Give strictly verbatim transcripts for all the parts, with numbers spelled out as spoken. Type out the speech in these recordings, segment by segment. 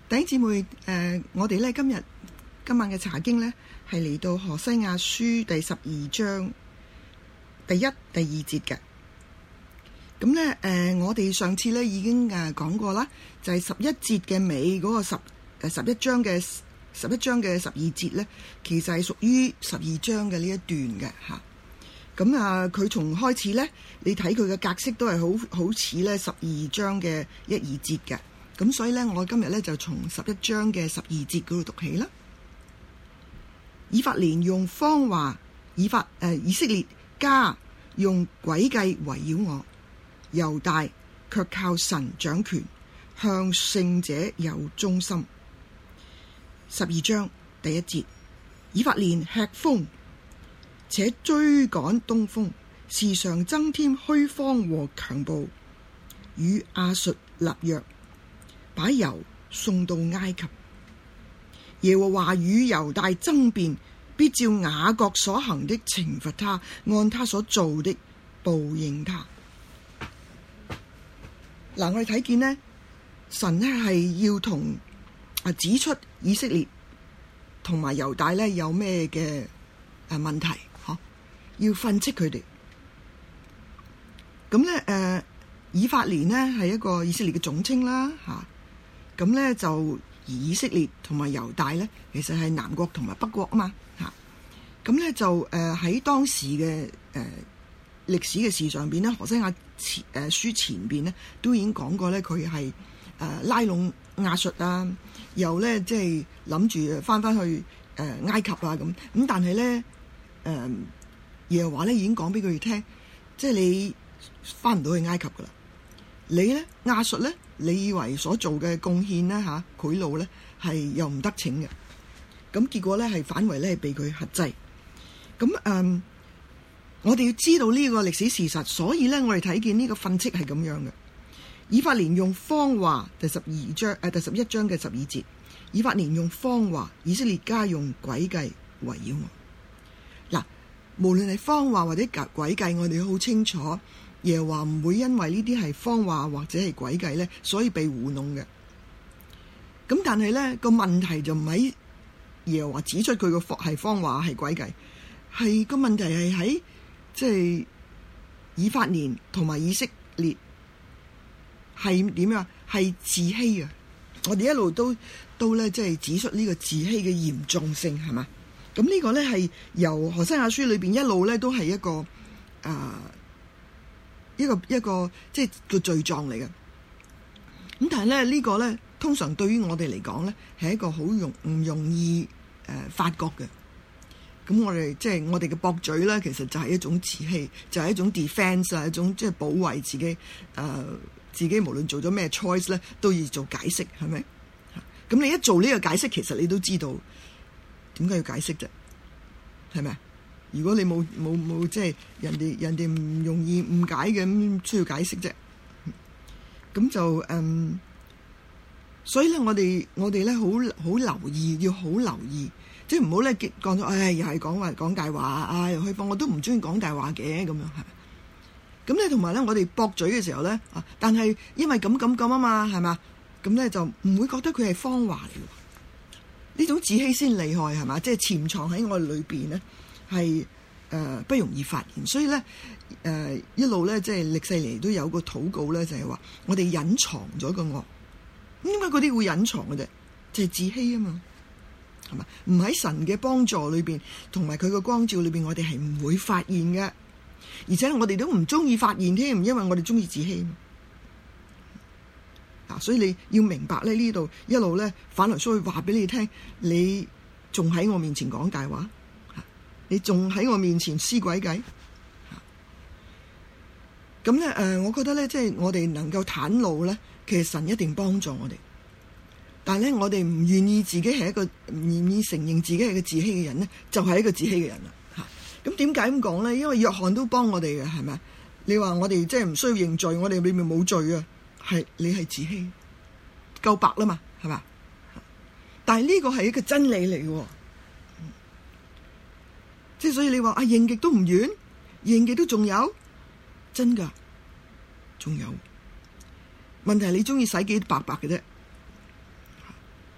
弟兄姊妹，誒、呃，我哋咧今日今晚嘅查經咧係嚟到何西亞書第十二章第一、第二節嘅。咁咧，誒、呃，我哋上次咧已經誒講過啦，就係、是、十一節嘅尾嗰個十誒十一章嘅十一章嘅十二節咧，其實係屬於十二章嘅呢一段嘅吓。咁啊，佢從開始咧，你睇佢嘅格式都係好好似咧十二章嘅一二節嘅。咁所以咧，我今日咧就從十一章嘅十二節嗰度讀起啦。以法蓮用謊話，以法誒、呃、以色列家用詭計圍繞我，猶大卻靠神掌權，向聖者有忠心。十二章第一節，以法蓮吃風，且追趕東風，時常增添虛謊和強暴，與亞述立約，把油送到埃及。耶和華與猶大爭辯，必照雅各所行的懲罰他，按他所做的報應他。嗱，我哋睇見呢，神呢係要同啊指出以色列同埋猶大呢有咩嘅誒問題，嗬，要訓斥佢哋。咁呢，誒、呃，以法蓮呢係一個以色列嘅總稱啦，吓。咁呢，就而以色列同埋猶大呢，其實係南國同埋北國啊嘛，嚇。咁呢，就誒喺、呃、當時嘅誒、呃、歷史嘅事上邊呢，何西亞前誒、呃、書前邊呢，都已經講過呢，佢係誒拉攏亞述啊，又呢，即係諗住翻翻去誒、呃、埃及啊咁。咁但係呢，誒、呃、耶和華呢已經講俾佢哋聽，即係你翻唔到去埃及噶啦，你呢，亞述呢，你以為所做嘅貢獻呢，嚇賄賂呢係又唔得逞嘅，咁結果呢係反為呢係被佢轄制。咁誒、嗯，我哋要知道呢個歷史事實，所以呢，我哋睇見呢個訓斥係咁樣嘅。以法蓮用謊話，第十二章誒、呃、第十一章嘅十二節，以法蓮用謊話，以色列家用詭計圍繞我。嗱，無論係謊話或者詭計，我哋都好清楚。耶和華唔會因為呢啲係謊話或者係詭計咧，所以被糊弄嘅。咁但係咧個問題就唔喺耶和華指出佢個謊係謊話係詭計，係個問題係喺即係以法蓮同埋以色列係點樣？係自欺啊！我哋一路都都咧即係指出呢個自欺嘅嚴重性係嘛？咁呢個咧係由何西亞書裏邊一路咧都係一個啊。呃一個一個即係個罪狀嚟嘅，咁但係咧呢個咧通常對於我哋嚟講咧係一個好容唔容易誒、呃、發覺嘅。咁我哋即係我哋嘅駁嘴咧，其實就係一種自欺，就係、是、一種 defense 啊，一種即係保衛自己誒、呃、自己無論做咗咩 choice 咧都要做解釋，係咪？咁你一做呢個解釋，其實你都知道點解要解釋啫，係咪？如果你冇冇冇即係人哋人哋唔容易誤解嘅，咁需要解釋啫。咁就嗯，所以咧，我哋我哋咧好好留意，要好留意，即係唔好咧講咗，唉，又係講話講大話啊，又開放，我都唔中意講大話嘅咁樣係。咁咧同埋咧，我哋駁嘴嘅時候咧啊，但係因為咁咁咁啊嘛，係嘛？咁咧就唔會覺得佢係謊話嚟嘅。呢種自欺先厲害係嘛？即係潛藏喺我哋裏邊咧。係誒、呃、不容易發現，所以咧誒、呃、一路咧即係歷世嚟都有個禱告咧，就係、是、話我哋隱藏咗個惡。咁點解嗰啲會隱藏嘅啫？就係、是、自欺啊嘛，係嘛？唔喺神嘅幫助裏邊，同埋佢嘅光照裏邊，我哋係唔會發現嘅。而且我哋都唔中意發現添，因為我哋中意自欺。啊，所以你要明白咧，呢度一路咧反來所去話俾你聽，你仲喺我面前講大話。你仲喺我面前施詭計，咁咧誒，我覺得咧，即係我哋能夠袒露咧，其實神一定幫助我哋。但係咧，我哋唔願意自己係一個唔願意承認自己係個自欺嘅人咧，就係、是、一個自欺嘅人啦。嚇，咁點解咁講咧？因為約翰都幫我哋嘅，係咪？你話我哋即係唔需要認罪，我哋裏面冇罪啊，係你係自欺，夠白啦嘛，係嘛？但係呢個係一個真理嚟嘅。即係所以你話啊，認極都唔完，認極都仲有，真噶，仲有。問題係你中意使幾白白嘅啫。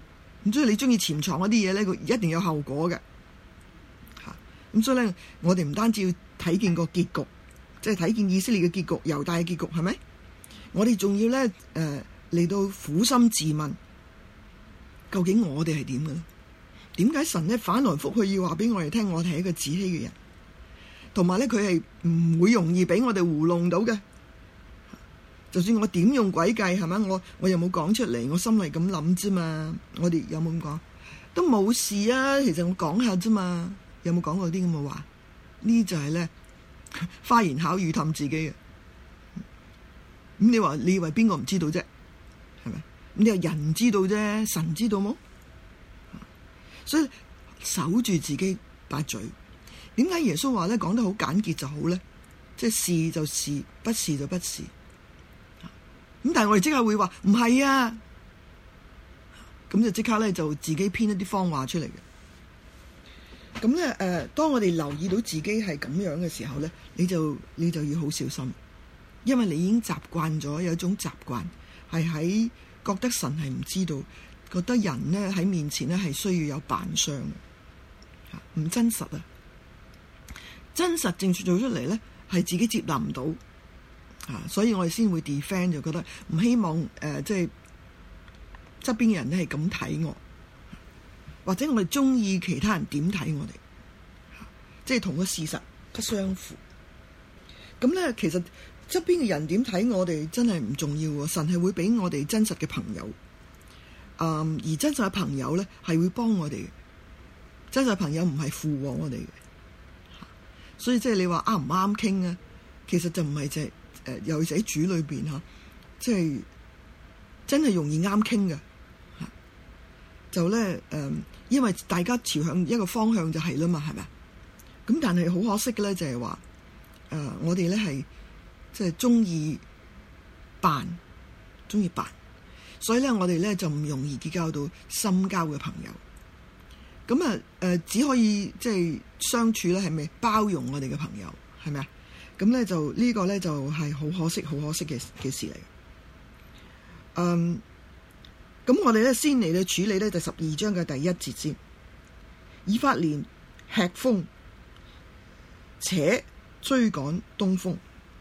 咁所以你中意潛藏嗰啲嘢咧，佢一定有後果嘅嚇。咁所以咧，我哋唔單止要睇見個結局，即係睇見以色列嘅結局、猶大嘅結局，係咪？我哋仲要咧誒嚟到苦心自問，究竟我哋係點嘅咧？點解神咧反來覆去要話俾我哋聽，我哋係一個自欺嘅人，同埋咧佢係唔會容易俾我哋糊弄到嘅。就算我點用詭計，係咪？我我又冇講出嚟，我心裏咁諗啫嘛。我哋有冇咁講？都冇事啊。其實我講下啫嘛。有冇講過啲咁嘅話？呢就係咧花言巧語氹自己嘅。咁你話你以為邊個唔知道啫？係咪？咁你話人唔知道啫，神知道冇？所以守住自己把嘴。點解耶穌話咧講得好簡潔就好咧？即係是就是，不是就不是。咁但係我哋即刻會話唔係啊，咁就即刻咧就自己編一啲謊話出嚟嘅。咁咧誒，當我哋留意到自己係咁樣嘅時候咧，你就你就要好小心，因為你已經習慣咗有一種習慣，係喺覺得神係唔知道，覺得人咧喺面前咧係需要有扮相，唔真實啊！真實正做出嚟咧係自己接納唔到。啊，所以我哋先會 defend， 就覺得唔希望誒、呃，即係側邊嘅人咧係咁睇我，或者我哋中意其他人點睇我哋，即係同個事實不相符。咁咧，其實側邊嘅人點睇我哋真係唔重要喎。神係會俾我哋真實嘅朋友，嗯，而真實嘅朋友咧係會幫我哋嘅，真實嘅朋友唔係附和我哋嘅。所以即係你話啱唔啱傾啊？其實就唔係淨係。誒，尤其是喺主裏邊嚇，即係真係容易啱傾嘅，就咧誒、呃，因為大家朝向一個方向就係啦嘛，係咪？咁但係好可惜嘅咧，就係話誒，我哋咧係即係中意扮，中意扮，所以咧我哋咧就唔容易結交到深交嘅朋友。咁啊誒，只可以即係相處咧，係咪包容我哋嘅朋友？係咪啊？咁咧就呢個咧就係好可惜、好可惜嘅嘅事嚟。嗯，咁我哋咧先嚟到處理咧第十二章嘅第一節先。以法蓮吃風，且追趕東風。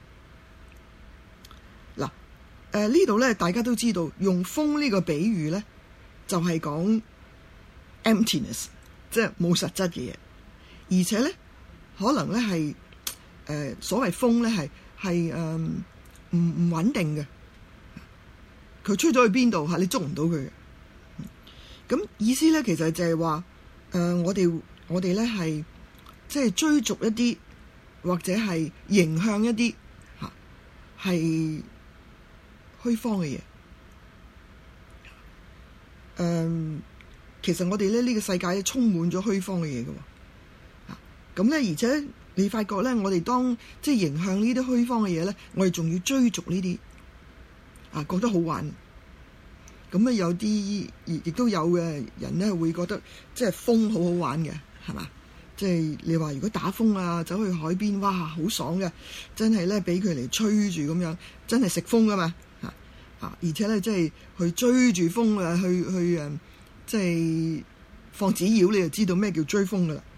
嗱，誒呢度咧大家都知道，用風呢個比喻咧就係講 emptiness， 即係冇實質嘅嘢，而且咧可能咧係。誒、呃，所謂風咧係係誒唔唔穩定嘅，佢吹咗去邊度吓，你捉唔到佢嘅。咁意思咧，其實就係話誒，我哋我哋咧係即係追逐一啲或者係迎向一啲吓係虛荒嘅嘢。誒、呃，其實我哋咧呢、這個世界咧充滿咗虛荒嘅嘢嘅。啊，咁咧而且。你發覺咧，我哋當即係迎向呢啲虛荒嘅嘢咧，我哋仲要追逐呢啲啊，覺得好玩。咁啊，有啲亦亦都有嘅人咧，會覺得即係風好好玩嘅，係嘛？即係你話如果打風啊，走去海邊，哇，好爽嘅，真係咧俾佢嚟吹住咁樣，真係食風噶嘛啊！啊，而且咧即係去追住風啊，去去誒，即係放紙鷂，你就知道咩叫追風噶啦。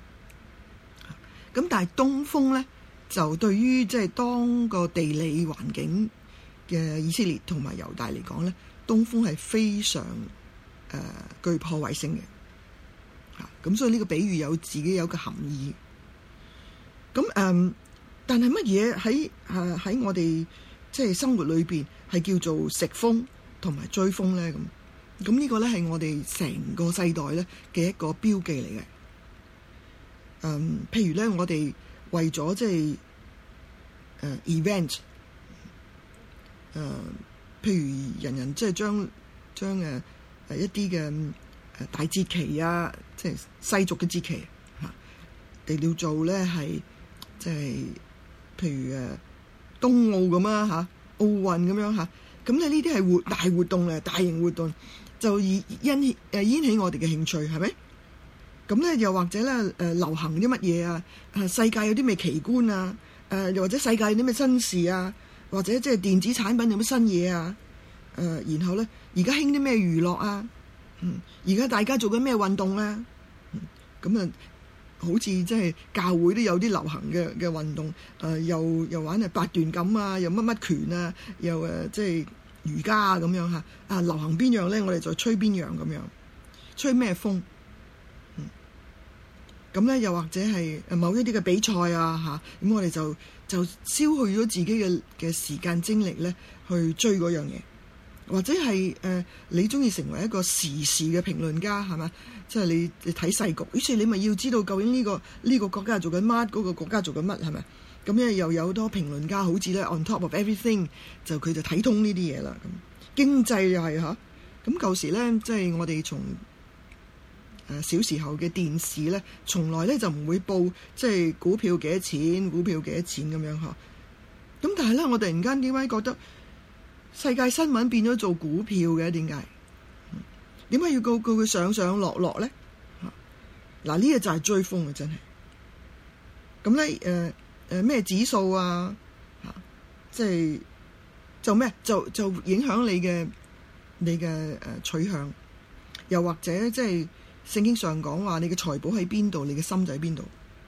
咁但係東風咧，就對於即係當個地理環境嘅以色列同埋猶大嚟講咧，東風係非常誒、呃、具破壞性嘅嚇。咁、啊、所以呢個比喻有自己有個含義。咁誒、呃，但係乜嘢喺誒喺我哋即係生活裏邊係叫做食風同埋追風咧？咁咁呢個咧係我哋成個世代咧嘅一個標記嚟嘅。嗯，譬如咧，我哋為咗即係誒 event，誒、呃，譬如人人即係將將誒誒一啲嘅誒大節期啊，即係世俗嘅節期嚇，嚟到做咧係即係譬如誒冬奧咁啊嚇，奧運咁樣嚇，咁咧呢啲係活大活動咧，大型活動就以引起誒引起我哋嘅興趣，係咪？咁咧，又或者咧，誒、呃、流行啲乜嘢啊？誒世界有啲咩奇觀啊？誒、呃、又或者世界有啲咩新事啊？或者即係電子產品有乜新嘢啊？誒、呃，然後咧，而家興啲咩娛樂啊？ 嗯，而家大家做緊咩運動咧？咁、嗯、啊，好似即係教會都有啲流行嘅嘅運動，誒、呃、又又玩誒八段錦啊，又乜乜拳啊，又誒、呃、即係瑜伽啊咁樣嚇。啊，流行邊樣咧，我哋就吹邊樣咁樣，吹咩風？嗯，咁咧又或者係誒某一啲嘅比賽啊嚇，咁我哋就就消去咗自己嘅嘅時間精力咧去追嗰樣嘢。或者係誒、呃，你中意成為一個時事嘅評論家係嘛？即係你你睇世局，於是你咪要知道究竟呢、這個呢、這個國家做緊乜，嗰、那個國家做緊乜係咪？咁咧又有好多評論家，好似咧 on top of everything，就佢就睇通呢啲嘢啦。咁經濟又係嚇，咁舊時咧即係我哋從誒、呃、小時候嘅電視咧，從來咧就唔會報即係股票幾多錢，股票幾多錢咁樣嚇。咁但係咧，我突然間點解覺得世界新聞變咗做股票嘅？點解？點解要告告佢上上落落咧？嗱，呢個就係追風啊！真係。咁咧誒誒咩指數啊？嚇，即係就咩？就就影響你嘅你嘅誒取向，又或者即係聖經上講話你嘅財寶喺邊度，你嘅心就喺邊度。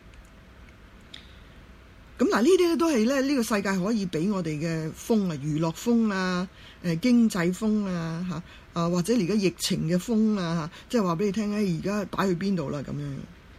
咁嗱，呢啲咧都係咧呢個世界可以俾我哋嘅風啊，娛樂風啊，誒經濟風啊嚇啊，或者而家疫情嘅風啊嚇，即係話俾你聽咧，而家擺去邊度啦咁樣。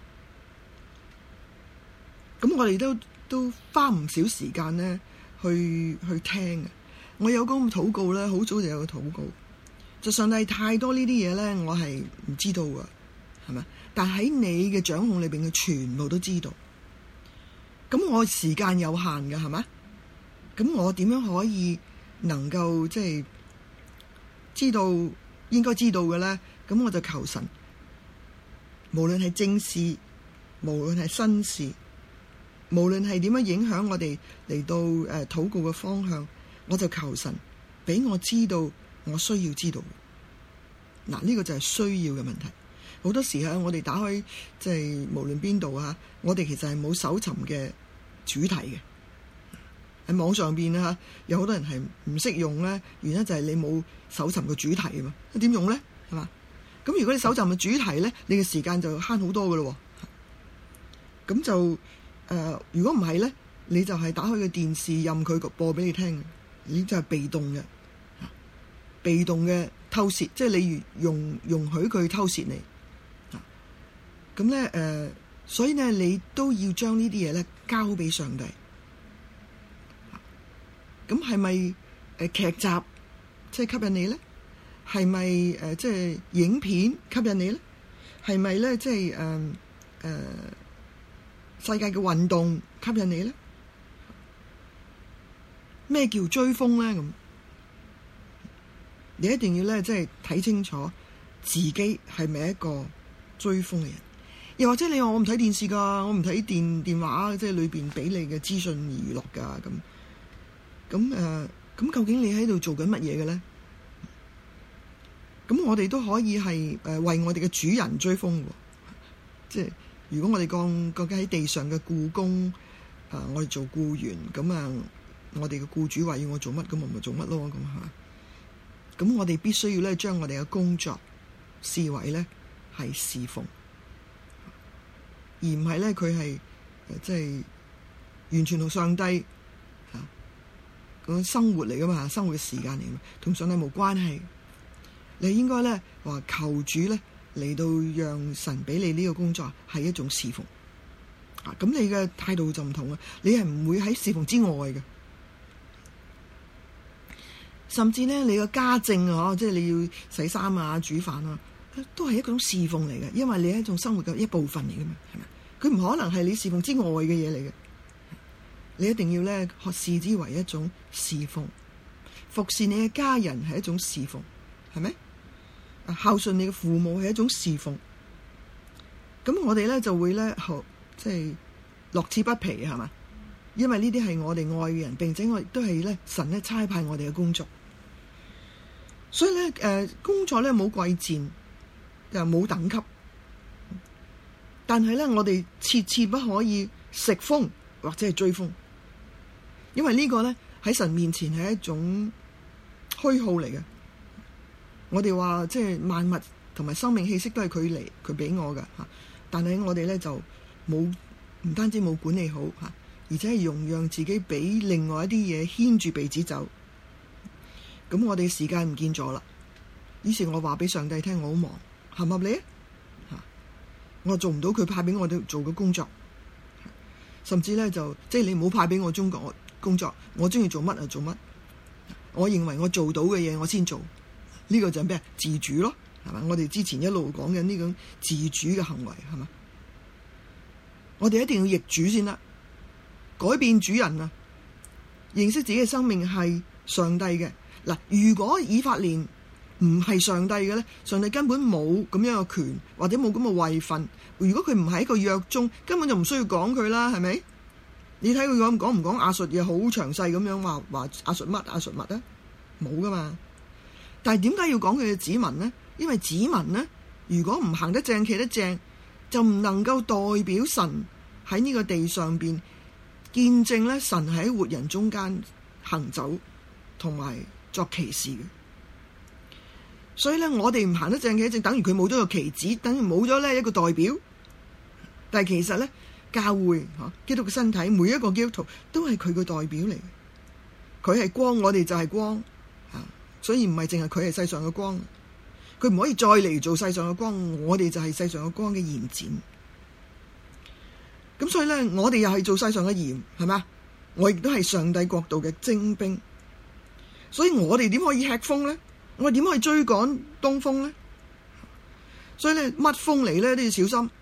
咁我哋都都花唔少時間咧去去聽嘅。我有個禱告咧，好早就有個禱告，就上帝太多呢啲嘢咧，我係唔知道噶，係咪？但喺你嘅掌控裏邊，佢全部都知道。咁我時間有限嘅，係嘛？咁我點樣可以能夠即係知道應該知道嘅咧？咁我就求神，無論係正事，無論係新事，無論係點樣影響我哋嚟到誒禱告嘅方向，我就求神俾我知道我需要知道。嗱，呢個就係需要嘅問題。好多時候我哋打開即係無論邊度啊，我哋其實係冇搜尋嘅主題嘅。喺網上邊啊，有好多人係唔識用咧，原因就係你冇搜尋嘅主題啊嘛。點用咧？係嘛？咁如果你搜尋嘅主題咧，你嘅時間就慳好多噶咯。咁就誒、呃，如果唔係咧，你就係打開個電視任佢播俾你聽，已經就係被動嘅，被動嘅偷竊，即係你容容許佢偷竊你。咁咧誒，所以咧你都要將呢啲嘢咧交俾上帝。咁係咪誒劇集即係吸引你咧？係咪誒即係影片吸引你咧？係咪咧即係誒誒世界嘅運動吸引你咧？咩叫追風咧？咁你一定要咧即係睇清楚自己係咪一個追風嘅人。又或者你話我唔睇電視㗎，我唔睇電電話，即係裏邊俾你嘅資訊娛樂㗎咁。咁誒，咁究竟你喺度做緊乜嘢嘅咧？咁我哋都可以係誒為我哋嘅主人追風喎。即係如果我哋講究竟喺地上嘅僱工，誒我哋做僱員，咁啊我哋嘅僱主話要我做乜，咁我咪做乜咯，咁嚇。咁我哋必須要咧將我哋嘅工作視為咧係侍奉。而唔係咧，佢係即係完全同上帝嚇嗰生活嚟噶嘛，生活嘅時間嚟噶嘛，同上帝冇關係。你應該咧話求主咧嚟到讓神俾你呢個工作係一種侍奉啊！咁你嘅態度就唔同啊，你係唔會喺侍奉之外嘅，甚至咧你個家政啊，即係你要洗衫啊、煮飯啊，都係一種侍奉嚟嘅，因為你係一種生活嘅一部分嚟噶嘛，係咪？佢唔可能係你侍奉之外嘅嘢嚟嘅，你一定要咧學視之為一種侍奉，服侍你嘅家人係一種侍奉，係咪？孝順你嘅父母係一種侍奉，咁我哋咧就會咧學即係樂此不疲，係嘛？因為呢啲係我哋愛嘅人，並且我亦都係咧神咧差派我哋嘅工作，所以咧誒、呃、工作咧冇貴賤，又冇等級。但係咧，我哋切切不可以食風或者係追風，因為呢個咧喺神面前係一種虛耗嚟嘅。我哋話即係萬物同埋生命氣息都係佢嚟佢俾我嘅嚇。但係我哋咧就冇唔單止冇管理好嚇，而且係容讓自己俾另外一啲嘢牽住鼻子走。咁我哋時間唔見咗啦。於是我話俾上帝聽，我好忙，合唔合理啊？嚇，我做唔到佢派俾我哋做嘅工作，甚至咧就即係你唔好派俾我中國工作，我中意做乜就做乜。我認為我做到嘅嘢我先做，呢個就係咩？自主咯，係嘛？我哋之前一路講緊呢種自主嘅行為，係嘛？我哋一定要易主先得，改變主人啊！認識自己嘅生命係上帝嘅嗱。如果以法蓮唔係上帝嘅咧，上帝根本冇咁樣嘅權，或者冇咁嘅位份。如果佢唔喺個約中，根本就唔需要講佢啦，係咪？你睇佢講講唔講亞述嘢好詳細咁樣話話亞述乜亞述乜啊？冇噶嘛。但係點解要講佢嘅子民呢？因為子民呢，如果唔行得正企得正，就唔能夠代表神喺呢個地上邊見證咧，神喺活人中間行走同埋作奇事嘅。所以咧，我哋唔行得正企得正，等於佢冇咗個旗子，等於冇咗咧一個代表。但係其實咧，教會吓基督嘅身體，每一個基督徒都係佢個代表嚟。佢係光，我哋就係光吓，所以唔係淨係佢係世上嘅光，佢唔可以再嚟做世上嘅光，我哋就係世上嘅光嘅延展。咁所以咧，我哋又係做世上嘅鹽，係嘛？我亦都係上帝國度嘅精兵，所以我哋點可以吃風咧？我哋點可以追趕東風咧？所以咧，乜風嚟咧都要小心。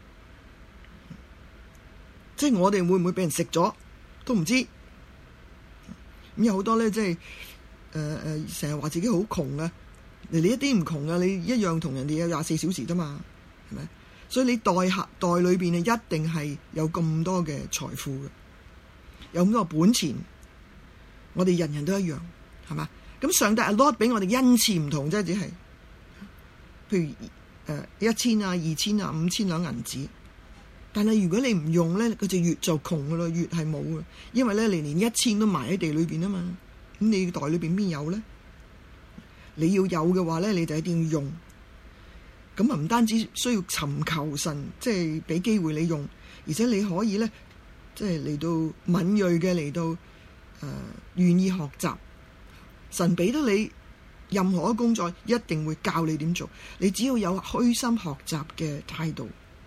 即係我哋會唔會俾人食咗都唔知。咁有好多咧，即係誒誒，成日話自己好窮啊！你一啲唔窮啊，你一樣同人哋有廿四小時啫嘛，係咪？所以你袋客袋裏邊啊，一定係有咁多嘅財富嘅，有咁多本錢。我哋人人都一樣，係嘛？咁上帝 allot 俾我哋恩賜唔同啫，只係譬如誒一千啊、二千啊、五千兩銀紙。但係如果你唔用咧，佢就越就窮噶咯，越係冇嘅。因為咧，你連一千都埋喺地裏邊啊嘛。咁你袋裏邊邊有咧？你要有嘅話咧，你就一定要用。咁啊，唔單止需要尋求神，即係俾機會你用，而且你可以咧，即係嚟到敏銳嘅嚟到誒，願意學習。神俾得你任何嘅工作，一定會教你點做。你只要有虛心學習嘅態度。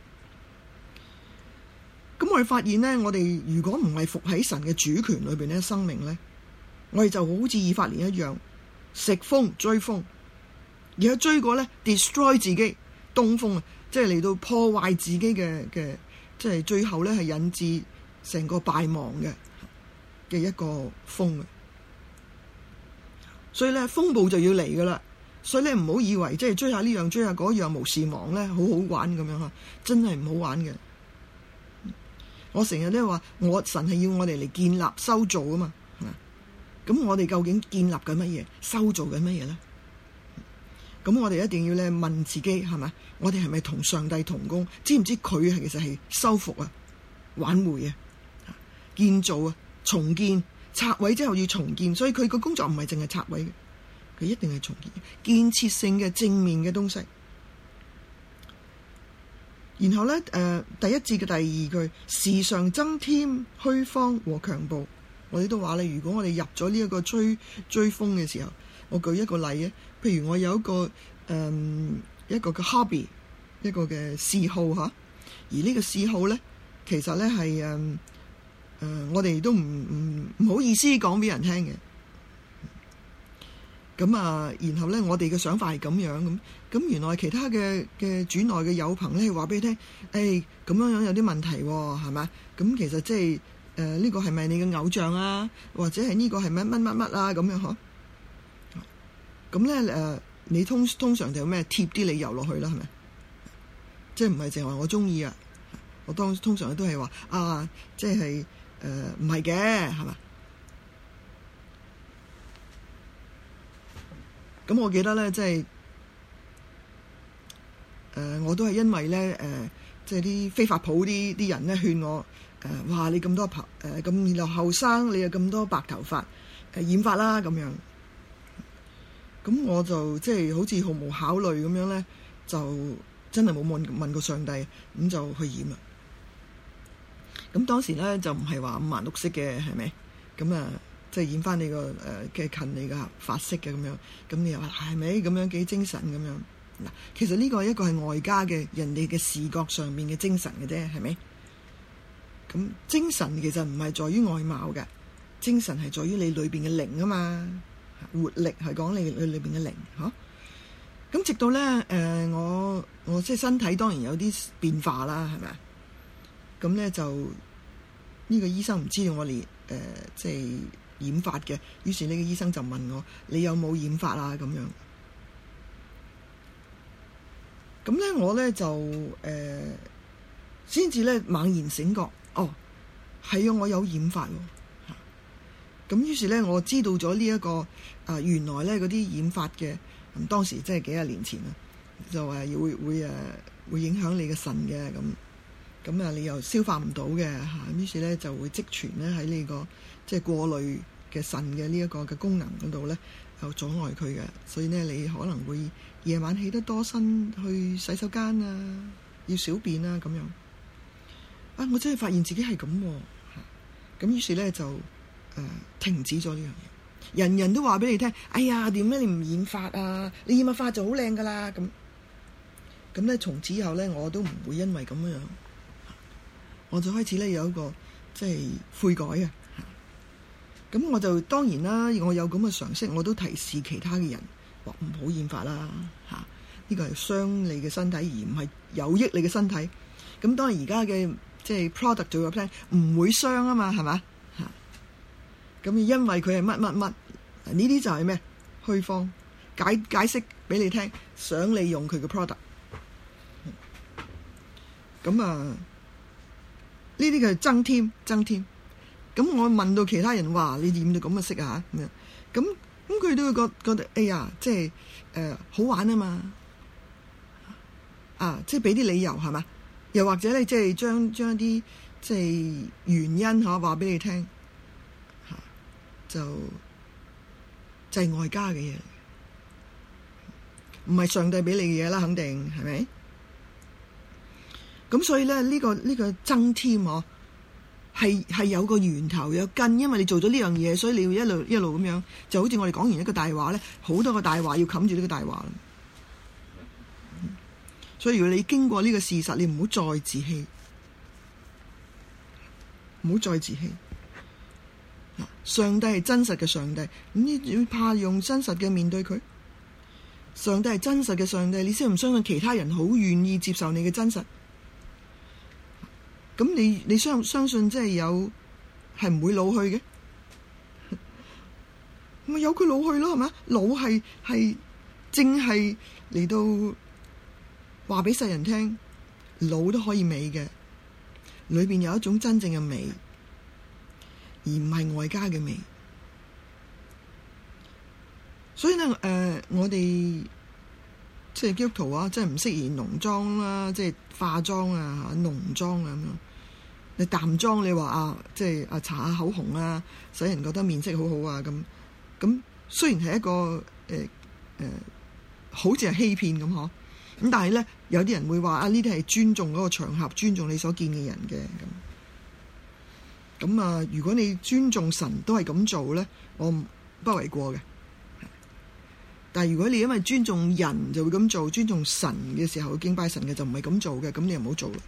咁我哋發現呢，我哋如果唔係服喺神嘅主權裏邊呢，生命呢，我哋就好似以法蓮一樣，食風追風，而家追過呢 destroy 自己東風啊，即係嚟到破壞自己嘅嘅，即係最後呢係引致成個敗亡嘅嘅一個風啊。所以咧，風暴就要嚟噶啦，所以咧，唔好以為即係追下呢樣追下嗰樣無事忙咧，好好玩咁樣吓，真係唔好玩嘅。我成日都話，我神係要我哋嚟建立修造啊嘛，係嘛？咁我哋究竟建立緊乜嘢，修造緊乜嘢咧？咁我哋一定要咧問自己，係咪？我哋係咪同上帝同工？知唔知佢係其實係修復啊、挽回啊、建造啊、重建？拆毀之後要重建，所以佢個工作唔係淨係拆毀嘅，佢一定係重建，建設性嘅正面嘅東西。然後咧，誒、呃，第一節嘅第二句，時常增添虛謊和強暴。我哋都話咧，如果我哋入咗呢一個追追風嘅時候，我舉一個例啊，譬如我有一個誒、呃、一個嘅 hobby， 一個嘅嗜好吓，而呢個嗜好咧，其實咧係誒。誒、呃，我哋都唔唔唔好意思講俾人聽嘅，咁啊，然後咧，我哋嘅想法係咁樣咁，咁原來其他嘅嘅主內嘅友朋咧話俾你聽，誒、哎，咁樣樣有啲問題喎、哦，係嘛？咁其實即係誒呢個係咪你嘅偶像啊？或者係呢個係乜乜乜乜啊？咁樣嗬？咁咧誒，你通通常就咩貼啲理由落去啦，係咪？即係唔係淨係話我中意啊？我當通常都係話啊，即係。誒，唔係嘅，係嘛？咁我記得咧，即係誒，我都係因為咧，誒、呃，即係啲非法鋪啲啲人咧勸我，誒、呃，哇！你咁多白誒咁又後生，你有咁多白頭髮，誒、呃、染髮啦咁樣。咁我就即係好似毫無考慮咁樣咧， 就真係冇問問過上帝，咁就去染啦。咁當時咧就唔係話五顏六色嘅，係咪？咁啊，即係染翻你個誒嘅近你嘅髮色嘅咁樣。咁你又話係咪咁樣幾精神咁樣？嗱，其實呢個一個係外加嘅人哋嘅視覺上面嘅精神嘅啫，係咪？咁精神其實唔係在於外貌嘅，精神係在於你裏邊嘅靈啊嘛，活力係講你裏裏邊嘅靈，嗬。咁直到咧誒、呃，我我即係身體當然有啲變化啦，係咪啊？咁咧就呢、呢個醫生唔知道我哋誒、呃、即係染髮嘅，於是呢個醫生就問我：你有冇染髮啊？咁樣。咁咧我咧就誒先至咧猛然醒覺，哦，係啊，我有染髮喎。咁於是咧我知道咗呢一個啊、呃、原來咧嗰啲染髮嘅。咁當時即係幾廿年前啦，就話會會誒會影響你嘅腎嘅，咁咁啊你又消化唔到嘅嚇，於是咧就會積存咧喺呢個即係過濾嘅腎嘅呢一個嘅功能嗰度咧，又阻礙佢嘅，所以咧你可能會夜晚起得多身去洗手間啊，要小便啊咁樣。啊，我真係發現自己係咁嚇，咁於是咧就誒、呃、停止咗呢樣嘢。人人都話俾你聽，哎呀，點解你唔染髮啊？你染髮就好靚噶啦。咁咁咧，從此以後咧，我都唔會因為咁樣，我就開始咧有一個即係悔改啊。咁我就當然啦，我有咁嘅常識，我都提示其他嘅人話唔好染髮啦。嚇，呢個係傷你嘅身體，而唔係有益你嘅身體。咁當然而家嘅即係 product 做嘅 plan 唔會傷啊嘛，係嘛？咁因為佢係乜乜乜，呢啲就係咩虛謊解解釋俾你聽，想利用佢嘅 product。咁啊，呢啲嘅增添增添。咁我問到其他人話：你染到咁嘅色啊？咁樣咁咁佢都會覺覺得，哎呀，即係誒、呃、好玩啊嘛！啊，即係俾啲理由係嘛？又或者你即係將將一啲即係原因嚇話俾你聽。就就係、是、外加嘅嘢，唔係上帝俾你嘅嘢啦，肯定係咪？咁所以咧，呢、這個呢、這個增添嗬，係係有個源頭有根，因為你做咗呢樣嘢，所以你要一路一路咁樣，就好似我哋講完一個大話咧，好多個大話要冚住呢個大話。所以如果你經過呢個事實，你唔好再自欺，唔好再自欺。上帝係真實嘅上帝，咁你要怕用真實嘅面對佢。上帝係真實嘅上帝，你相唔相信其他人好願意接受你嘅真實？咁你你相相信即係有係唔會老去嘅？咪由佢老去咯，係咪？老係係正係嚟到話俾世人聽，老都可以美嘅，裏邊有一種真正嘅美。而唔係外加嘅美，所以咧，誒、呃，我哋即係基督徒啊，即係唔適宜濃妝啦，即係化妝啊、濃妝啊咁樣。你淡妝，你話啊，即係啊，搽下口紅啊，使人覺得面色好好啊，咁咁雖然係一個誒誒、呃呃，好似係欺騙咁嗬，咁但係咧，有啲人會話啊，呢啲係尊重嗰個場合，尊重你所見嘅人嘅咁。咁啊，如果你尊重神都係咁做咧，我不為過嘅。但係如果你因為尊重人就會咁做，尊重神嘅時候敬拜神嘅就唔係咁做嘅，咁你又唔好做啦，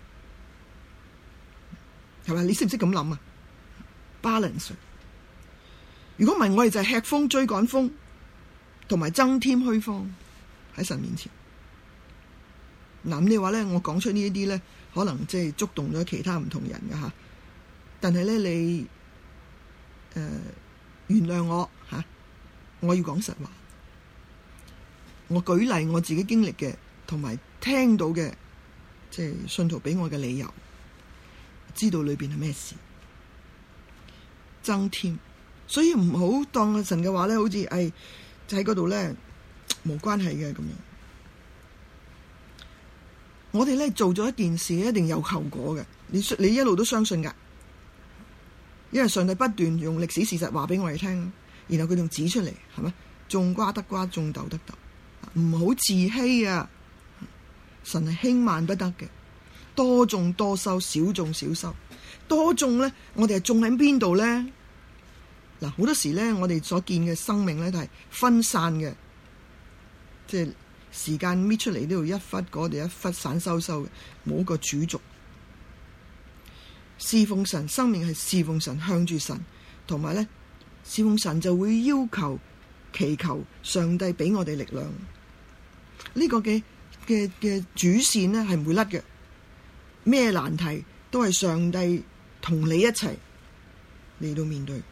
係咪？你識唔識咁諗啊 ？balance。如果唔係，我哋就係吃風追趕風，同埋增添虛謊喺神面前。嗱，咁你話咧，我講出呢一啲咧，可能即係觸動咗其他唔同人嘅吓。但係咧，你誒、呃、原諒我嚇、啊，我要講實話。我舉例我自己經歷嘅，同埋聽到嘅，即係信徒俾我嘅理由，知道裏邊係咩事，增添。所以唔好當神嘅話咧，好似誒就喺嗰度咧冇關係嘅咁樣。我哋咧做咗一件事，一定有後果嘅。你你一路都相信㗎。因為上帝不斷用歷史事實話俾我哋聽，然後佢仲指出嚟，係咪？種瓜得瓜，種豆得豆，唔好自欺啊！ 神係輕慢不得嘅，多種多收，少種少收。多種咧，我哋係種喺邊度咧？嗱，好多時咧，我哋所見嘅生命咧，都係分散嘅，即係時間搣出嚟呢度一忽，嗰度一忽，散收收嘅，冇一個主軸。侍奉神，生命係侍奉神，向住神，同埋咧侍奉神就會要求祈求上帝俾我哋力量。呢個嘅嘅嘅主線咧係唔會甩嘅，咩難題都係上帝同你一齊嚟到面對。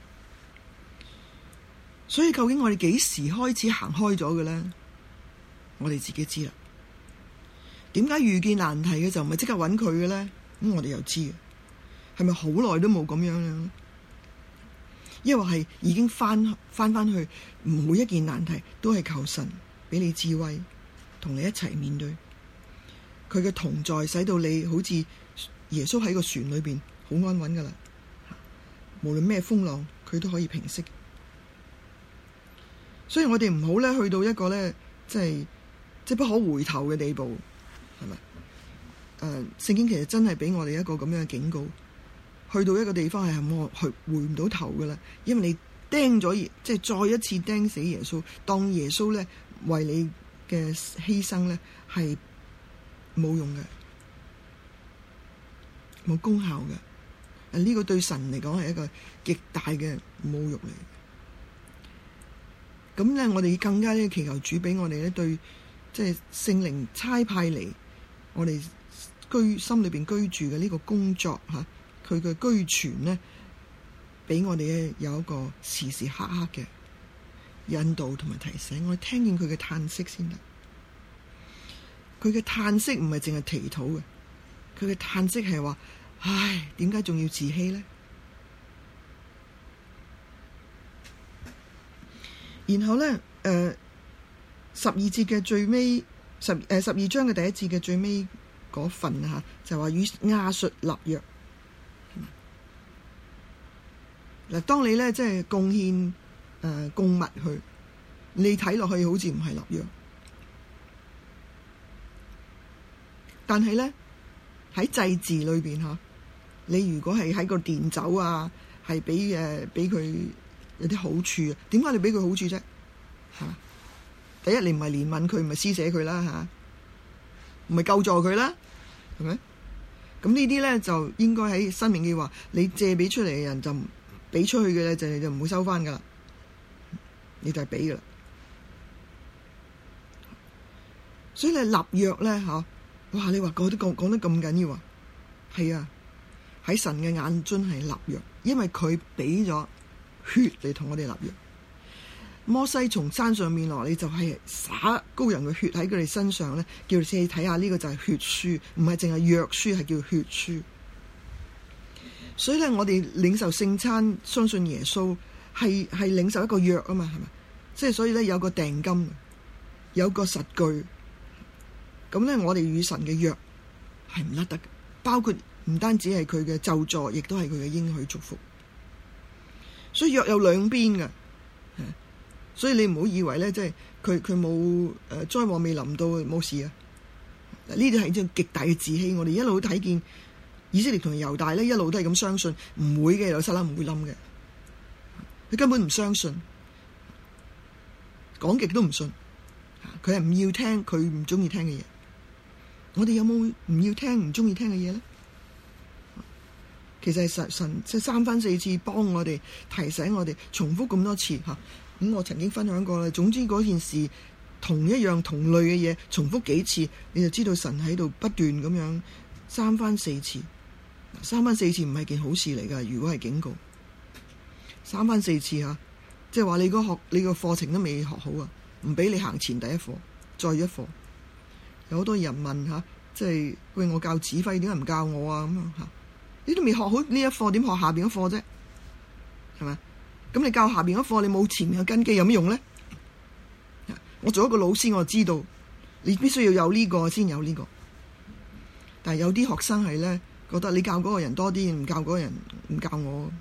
所以究竟我哋幾時開始行開咗嘅咧？我哋自己知啦。點解遇見難題嘅就唔係即刻揾佢嘅咧？咁我哋又知嘅，係咪好耐都冇咁樣咧？因為係已經翻翻翻去，每一件難題都係求神俾你智慧，同你一齊面對。佢嘅同在使到你好似耶穌喺個船裏邊好安穩噶啦，無論咩風浪佢都可以平息。所以我哋唔好咧去到一個咧即係即係不可回頭嘅地步，係咪？誒、呃，聖經其實真係俾我哋一個咁樣嘅警告，去到一個地方係我去回唔到頭噶啦，因為你釘咗，即係再一次釘死耶穌，當耶穌咧為你嘅犧牲咧係冇用嘅，冇功效嘅。誒，呢個對神嚟講係一個極大嘅侮辱嚟。咁咧，我哋更加咧祈求主俾我哋咧對，即係聖靈差派嚟我哋居心裏邊居住嘅呢個工作吓，佢嘅居存咧，俾我哋咧有一個時時刻刻嘅引導同埋提醒。我哋聽見佢嘅嘆息先得，佢嘅嘆息唔係淨係祈禱嘅，佢嘅嘆息係話：唉，點解仲要自欺咧？然後咧，誒、呃，十二節嘅最尾，十誒十二章嘅第一節嘅最尾嗰份吓，就話與亞述立約。嗱，當你咧即係貢獻誒供物去，你睇落去好似唔係立約，但係咧喺祭祀裏邊吓，你如果係喺個奠酒啊，係俾誒俾佢有啲好處啊？點解你俾佢好處啫？吓，第一你唔係憐憫佢，唔係施捨佢啦吓，唔係救助佢啦，係咪？咁呢啲咧就應該喺申命記話，你借俾出嚟嘅人就俾出去嘅咧，就你就唔會收翻噶啦，你就係俾噶啦。所以你立約咧吓，哇！你話講得講講得咁緊要啊？係啊，喺神嘅眼中係立約，因為佢俾咗血嚟同我哋立約。摩西從山上面落嚟就係灑羔羊嘅血喺佢哋身上咧，叫你睇下呢個就係血書，唔係淨係約書，係叫血書。所以咧，我哋領受聖餐，相信耶穌係係領受一個約啊嘛，係咪？即係所以咧有個訂金，有個實據。咁咧，我哋與神嘅約係唔甩得嘅，包括唔單止係佢嘅咒詛，亦都係佢嘅應許祝福。所以約有兩邊嘅，所以你唔好以為咧，即係佢佢冇誒災禍未臨到冇事啊！呢啲係一種極大嘅自欺。我哋一路都睇見以色列同猶大咧，一路都係咁相信唔會嘅，耶路撒冷唔會冧嘅。佢根本唔相信，講極都唔信。佢係唔要聽佢唔中意聽嘅嘢。我哋有冇唔要聽唔中意聽嘅嘢咧？其實係神神即係三番四次幫我哋提醒我哋，重複咁多次吓。咁我曾經分享過啦。總之嗰件事同一樣同類嘅嘢重複幾次，你就知道神喺度不斷咁樣三番四次。三番四次唔係件好事嚟噶。如果係警告，三番四次吓，即係話你個學你個課程都未學好啊，唔俾你行前第一課，再一課。有好多人問吓，即係喂，我教指揮，點解唔教我啊？咁樣吓，你都未學好呢一課，點學下邊一課啫？係咪？咁你教下邊一課，你冇前面嘅根基，有咩用咧？我做一個老師，我就知道你必須要有呢個先有呢個。但係有啲學生係咧，覺得你教嗰個人多啲，唔教嗰個人唔教我。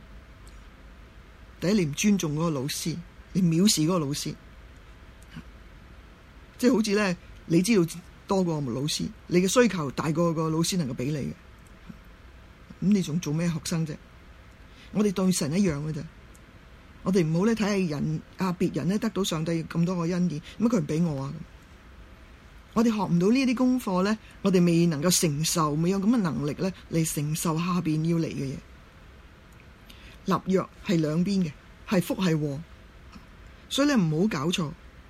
第一，你唔尊重嗰個老師，你藐視嗰個老師，即係好似咧，你知道多過老師，你嘅需求大過個老師能夠俾你嘅，咁你仲做咩學生啫？我哋對神一樣嘅啫，我哋唔好咧睇下人啊，別人咧得到上帝咁多個恩典，咁佢唔俾我啊？我哋學唔到呢啲功課咧，我哋未能夠承受，未有咁嘅能力咧嚟承受下邊要嚟嘅嘢。立約係兩邊嘅，係福係禍，所以你唔好搞錯。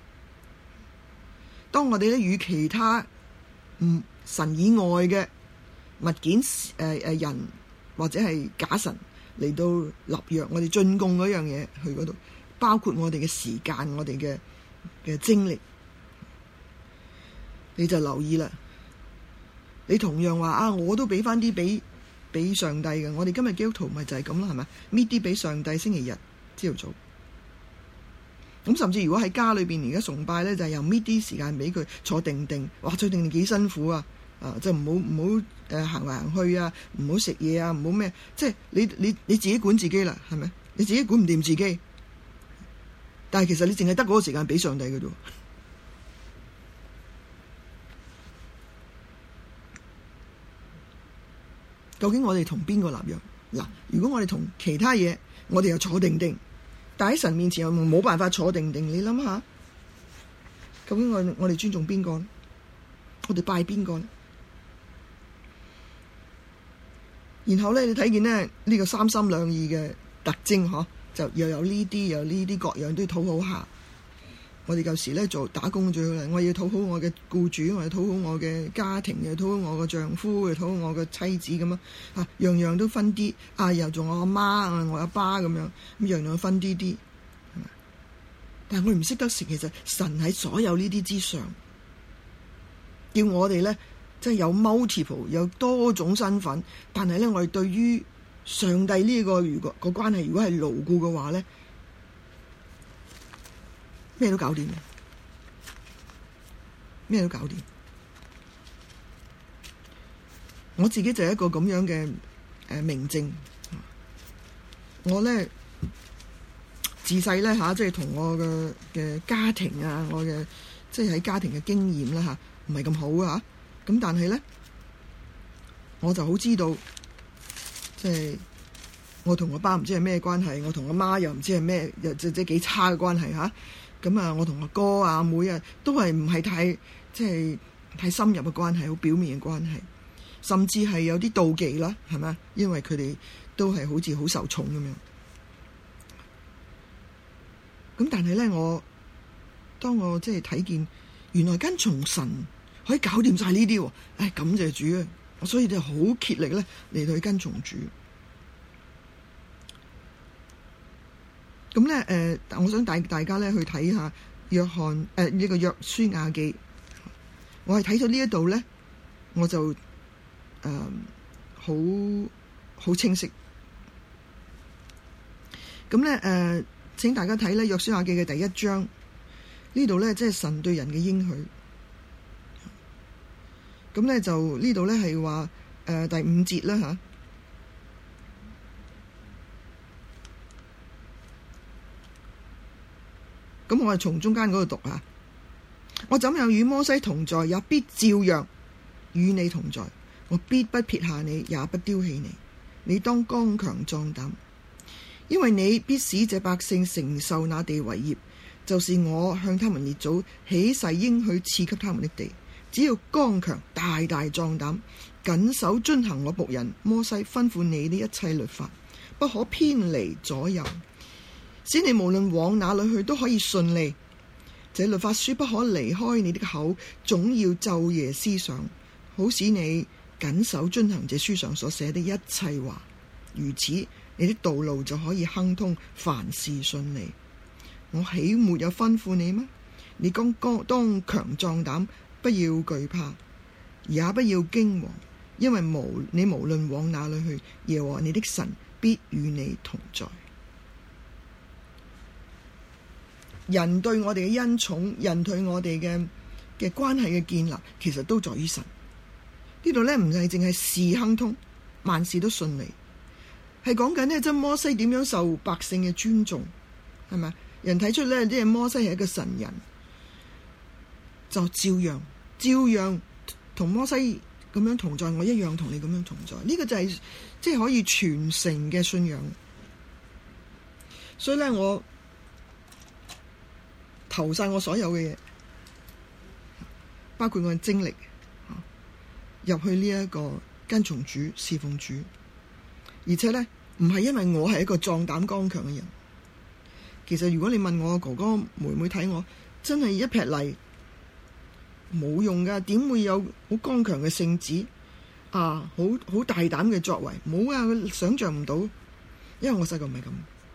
當我哋咧與其他唔神以外嘅物件誒誒人或者係假神嚟到立約，我哋進貢嗰樣嘢去嗰度，包括我哋嘅時間、我哋嘅嘅精力。你就留意啦，你同樣話啊，我都俾翻啲俾俾上帝嘅。我哋今日基督徒咪就係咁啦，係咪？搣啲俾上帝，星期日朝頭早。咁甚至如果喺家裏邊而家崇拜咧，就係又搣啲時間俾佢坐定定。哇，坐定定幾辛苦啊！啊，就唔好唔好誒行嚟行去啊，唔好食嘢啊，唔好咩，即係你你你自己管自己啦，係咪？你自己管唔掂自己，但係其實你淨係得嗰個時間俾上帝嘅啫。究竟我哋同邊個立約？嗱，如果我哋同其他嘢，我哋又坐定定，但喺神面前又冇辦法坐定定，你諗下，究竟我我哋尊重邊個？我哋拜邊個？然後咧，你睇見咧呢、呢個三心兩意嘅特徵，嗬，就又有呢啲，又有呢啲，各樣都要討好下。我哋舊時咧做打工最好啦，我要討好我嘅僱主，我要討好我嘅家庭，又討好我嘅丈夫，又討好我嘅妻子咁啊，樣樣都分啲啊，又做我阿媽啊，我阿爸咁樣，咁樣樣分啲啲。但係我唔識得食，其實神喺所有呢啲之上，叫我哋咧即係有 multiple 有多種身份，但係咧我哋對於上帝呢個如果個關係如果係牢固嘅話咧，咩都搞掂，咩都搞掂。我自己就係一個咁樣嘅誒明證。我咧自細咧嚇，即係同我嘅嘅家庭啊，我嘅即係喺家庭嘅經驗啦嚇，唔係咁好啊。咁但係咧，我就好知道，即係我同我爸唔知係咩關係，我同我媽又唔知係咩，又即即幾差嘅關係嚇。咁啊，我同阿哥啊、阿妹啊，都係唔係太即係太深入嘅關係，好表面嘅關係，甚至係有啲妒忌啦，係咪？因為佢哋都係好似好受寵咁樣。咁但係咧，我當我即係睇見，原來跟從神可以搞掂晒呢啲喎，唉，感謝主啊！所以就好竭力咧嚟到去跟從主。咁咧，誒、呃，我想帶大家咧去睇下約翰誒呢、呃這個約書亞記。我係睇咗呢一度咧，我就誒好好清晰。咁咧，誒、呃，請大家睇咧約書亞記嘅第一章，呢度咧即係神對人嘅應許。咁咧就呢度咧係話誒第五節啦嚇。咁我係從中間嗰度讀啊！我怎樣與摩西同在，也必照樣與你同在。我必不撇下你，也不丟棄你。你當剛強壯膽，因為你必使這百姓承受那地為業，就是我向他們列祖起誓應許賜給他們的地。只要剛強大大壯膽，謹守遵行我僕人摩西吩咐你的一切律法，不可偏離左右，使你無論往哪裏去都可以順利。這律法書不可離開你的口，總要晝夜思想，好使你謹守遵行這書上所寫的一切話。如此，你的道路就可以亨通，凡事順利。我豈沒有吩咐你嗎？你當當強壯膽，不要懼怕，也不要驚惶，因為無你無論往哪裏去，耶和華你的神必與你同在。人對我哋嘅恩寵，人對我哋嘅嘅關係嘅建立，其實都在於神。呢度咧唔係淨係事亨通，萬事都順利，係講緊呢，即係摩西點樣受百姓嘅尊重，係咪？人睇出咧，即係摩西係一個神人，就照樣照樣同摩西咁樣同在，我一樣同你咁樣同在。呢、這個就係即係可以傳承嘅信仰。所以咧，我投晒我所有嘅嘢，包括我嘅精力入去呢一個跟從主、侍奉主。而且咧，唔係因為我係一個壯膽剛強嘅人。其實如果你問我哥哥妹妹睇我，真係一劈泥冇用噶，點會有好剛強嘅性子啊？好好大膽嘅作為，冇啊！佢想象唔到，因為我細個唔係咁。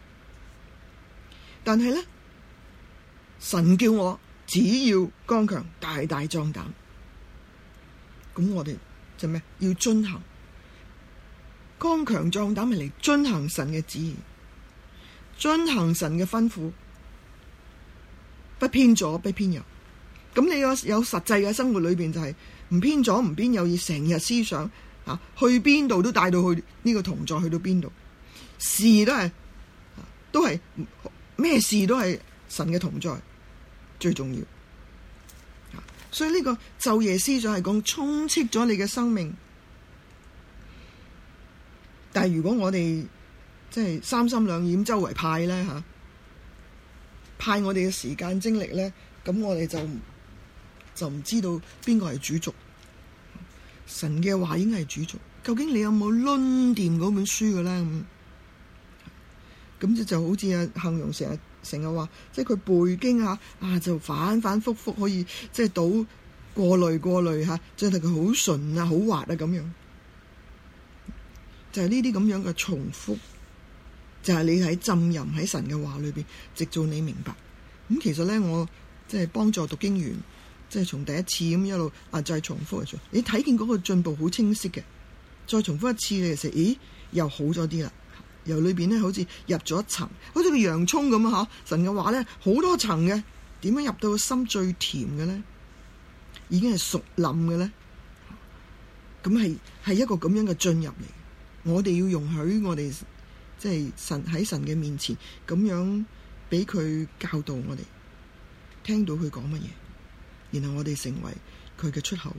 但係咧，神叫我只要剛強、大大壯膽，咁我哋就咩？要遵行剛強壯膽，係嚟遵行神嘅旨意，遵行神嘅吩咐，不偏左不偏右。咁你有有實際嘅生活裏邊就係唔偏左唔偏右，而成日思想啊，去邊度都帶到去呢個同在，去到邊度事都係都係咩事都係神嘅同在最重要。所以呢個晝夜思想係講充斥咗你嘅生命。但係如果我哋即係三心兩意周圍派咧吓，派我哋嘅時間精力咧，咁我哋就就唔知道邊個係主軸。神嘅話應該係主軸，究竟你有冇掄掂嗰本書嘅咧？咁咁就就好似阿幸榮成日成日話，即係佢背經啊啊，就反反复复可以即係倒過濾過濾吓，即係佢好順啊，好滑啊咁樣。就係呢啲咁樣嘅重複，就係、是、你喺浸淫喺神嘅話裏邊，直到你明白。咁其實咧，我即係幫助讀經員，即係從第一次咁一路啊，再重複嚟做。你睇見嗰個進步好清晰嘅，再重複一次你就咦又好咗啲啦。由裏邊咧好似入咗一層，好似個洋葱咁啊！嚇，神嘅話咧好多層嘅，點樣入到個心最甜嘅咧？已經係熟冧嘅咧。咁係係一個咁樣嘅進入嚟。我哋要容許我哋即係神喺神嘅面前咁樣俾佢教導我哋，聽到佢講乜嘢，然後我哋成為佢嘅出口。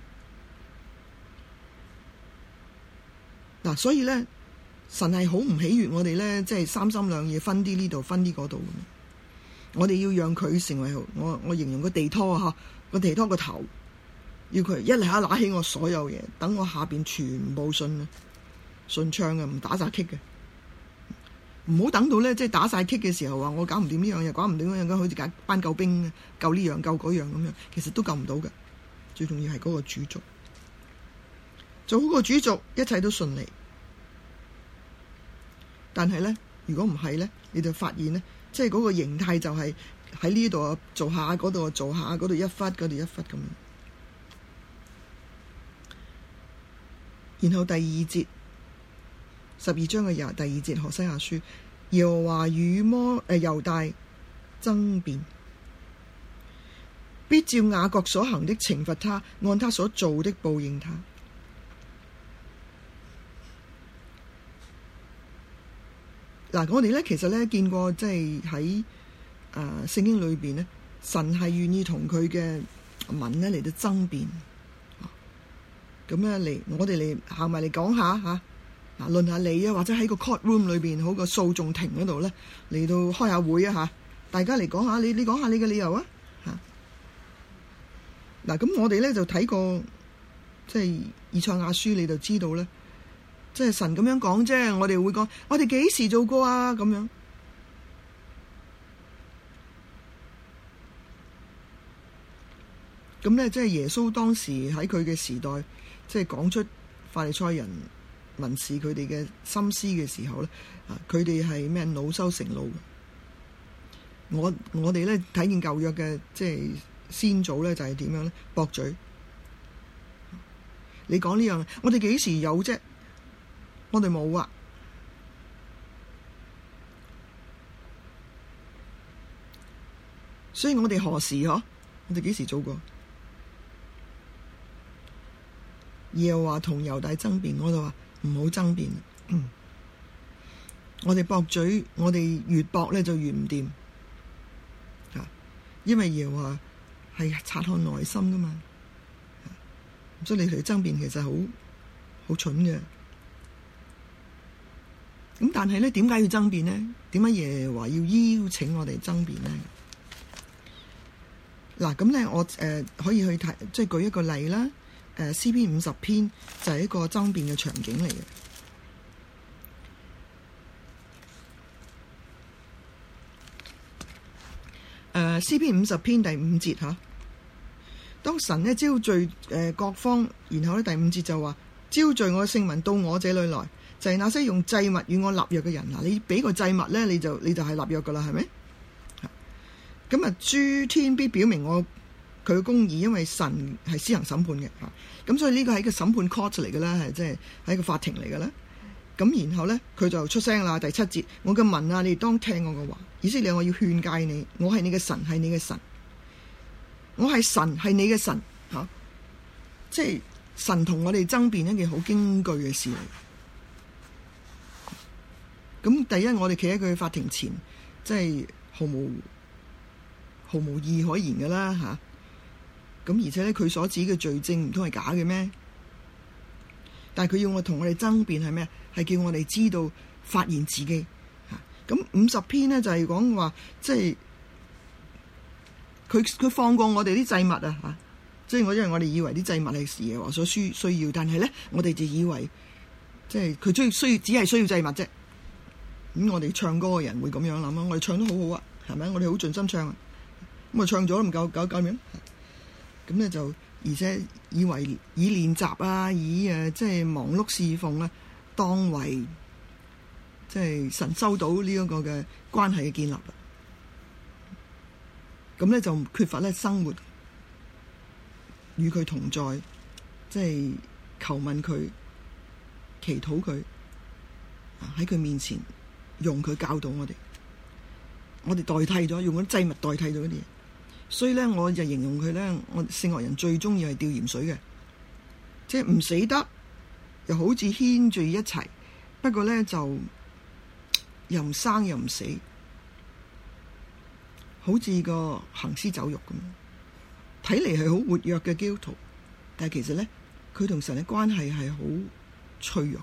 嗱、啊，所以咧，神係好唔喜悅我哋咧，即係三心兩意分啲呢度分啲嗰度。我哋要讓佢成為我我形容個地拖啊，個地拖個頭，要佢一嚟下拿起我所有嘢，等我下邊全部順順暢嘅，唔打晒棘嘅，唔好等到咧即係打晒棘嘅時候話我搞唔掂呢樣嘢，搞唔掂嗰樣，咁好似解班救兵救呢樣救嗰樣咁樣，其實都救唔到嘅。最重要係嗰個主軸，做好個主軸，一切都順利。但係咧，如果唔係咧，你就發現咧，即係嗰個形態就係喺呢度做下，嗰度做下，嗰度一忽，嗰度一忽咁樣。然後第二節。十二章嘅廿第二節，何西阿書，耶和華與摩誒猶大爭辯，必照雅各所行的懲罰他，按他所做的報應他。嗱，我哋咧其實咧見過，即係喺誒聖經裏邊咧，神係願意同佢嘅民咧嚟到爭辯。咁咧嚟，我哋嚟行埋嚟講下吓。嗱，論下你啊，或者喺個 court room 裏邊，好個訴訟庭嗰度咧，嚟到開下會啊嚇，大家嚟講下你，你講下你嘅理由啊嚇。嗱，咁我哋咧就睇過，即係以賽亞書，你就知道咧，即係神咁樣講啫。我哋會講，我哋幾時做過啊？咁樣咁咧，即係耶穌當時喺佢嘅時代，即係講出法利賽人文士佢哋嘅心思嘅時候咧，啊，佢哋係咩惱羞成怒嘅。我我哋咧睇見舊約嘅即係先祖咧，就係點樣咧？駁嘴，你講呢樣，我哋幾時有啫？我哋冇啊。所以我哋何時嗬？我哋幾時做過？耶和華同猶大爭辯，我就話。唔好爭辯，嗯、我哋駁嘴，我哋越駁咧就越唔掂，因為耶和華係察看內心噶嘛， 所以你哋爭辯其實好好蠢嘅。咁但係咧，點解要爭辯呢？點解耶和華要邀請我哋爭辯呢？嗱，咁咧我誒、呃、可以去睇，即係舉一個例啦。誒、呃、詩篇五十篇就係一個爭辯嘅場景嚟嘅。誒詩篇五十篇第五節嚇，當神咧招聚誒各方，然後咧第五節就話招聚我嘅聖民到我這裏來，就係、是、那些用祭物與我立約嘅人。嗱，你俾個祭物咧，你就你就係立約噶啦，係咪？咁啊，諸天必表明我佢嘅公義，因為神係施行審判嘅嚇。咁所以呢個係一個審判 court 嚟嘅啦，係即係係一個法庭嚟嘅啦。咁然後咧，佢就出聲啦。第七節，我嘅民啊，你哋當聽我嘅話。以色列，我要勸戒你，我係你嘅神，係你嘅神。我係神，係你嘅神嚇、啊。即係神同我哋爭辯一件好驚懼嘅事嚟。咁第一，我哋企喺佢法庭前，即係毫無毫無義可言嘅啦嚇。咁、啊、而且咧，佢所指嘅罪證唔通係假嘅咩？但係佢要我同我哋爭辯係咩？係叫我哋知道發現自己嚇。咁五十篇呢，就係講話，即係佢佢放過我哋啲祭物啊嚇。即係我因為我哋以為啲祭物係耶和華所需需要，但係咧我哋就以為即係佢需需要只係需要祭物啫。咁我哋唱歌嘅人會咁樣諗啊，我哋唱得好好啊，係咪？我哋好盡心唱啊，咁啊唱咗都唔夠搞搞咩？咁咧就而且以為以練習啊，以誒即係忙碌侍奉啊，當為即係神收到呢一個嘅關係嘅建立啦。咁咧就缺乏咧生活與佢同在，即係求問佢、祈禱佢，喺佢面前用佢教導我哋。我哋代替咗用嗰啲祭物代替咗嗰啲嘢，所以咧我就形容佢咧，我聖樂人最中意係吊鹽水嘅，即係唔死得，又好似牽住一齊，不過咧就又唔生又唔死，好似個行屍走肉咁。睇嚟係好活躍嘅基督徒，但係其實咧，佢同神嘅關係係好脆弱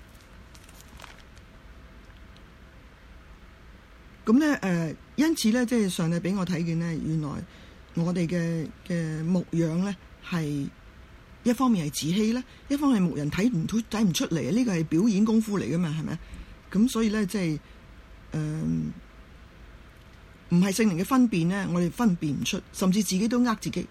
嘅。咁咧，誒、呃，因此咧，即係上帝俾我睇見咧，原來我哋嘅嘅牧養咧，係一方面係自欺咧，一方面牧人睇唔出睇唔出嚟，呢、這個係表演功夫嚟噶嘛，係咪？咁所以咧，即係誒。呃唔係聖靈嘅分辨呢，我哋分辨唔出，甚至自己都呃自己。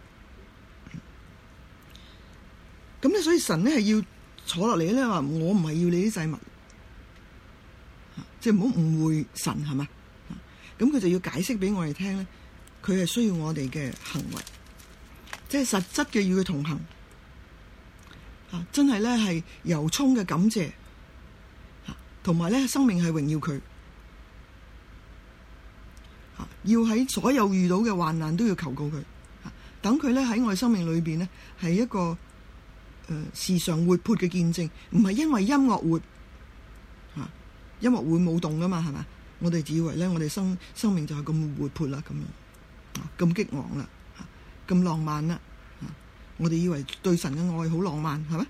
咁咧，所以神呢係要坐落嚟咧，話我唔係要你啲祭物，即係唔好誤會神係嘛。咁佢就要解釋俾我哋聽咧，佢係需要我哋嘅行為，即係實質嘅與佢同行。啊，真係咧係由衷嘅感謝，同埋咧生命係榮耀佢。要喺所有遇到嘅患難都要求告佢，等佢咧喺我哋生命裏邊呢係一個誒、呃、時常活潑嘅見證，唔係因為音樂活嚇、啊，音樂會舞動噶嘛，係嘛？我哋以為咧，我哋生生命就係咁活潑啦，咁樣咁激昂啦，咁、啊、浪漫啦、啊，我哋以為對神嘅愛好浪漫，係咪？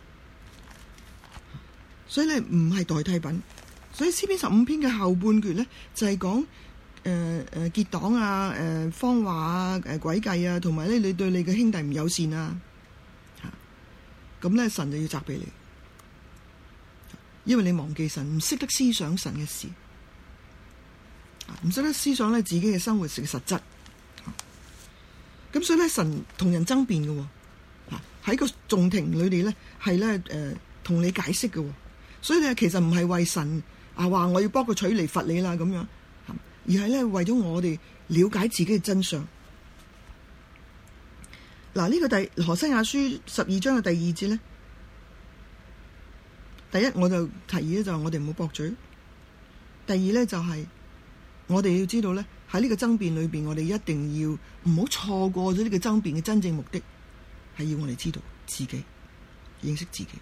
所以咧唔係代替品，所以詩篇十五篇嘅後半段咧就係、是、講。誒誒、呃、結黨啊，誒謊話啊，誒詭計啊，同埋咧你對你嘅兄弟唔友善啊，嚇咁咧神就要責備你，因為你忘記神，唔識得思想神嘅事，唔識得思想咧自己嘅生活嘅實質，咁、啊、所以咧神同人爭辯嘅喎，喺、啊、個眾庭裏邊咧係咧誒同你解釋嘅喎，所以咧其實唔係為神啊話我要幫佢取嚟罰你啦咁樣。而係咧為咗我哋了解自己嘅真相。嗱，呢個第何西阿書十二章嘅第二節咧，第一我就提議咧就係我哋唔好駁嘴。第二咧就係我哋要知道咧喺呢個爭辯裏邊，我哋一定要唔好錯過咗呢個爭辯嘅真正目的，係要我哋知道自己認識自己。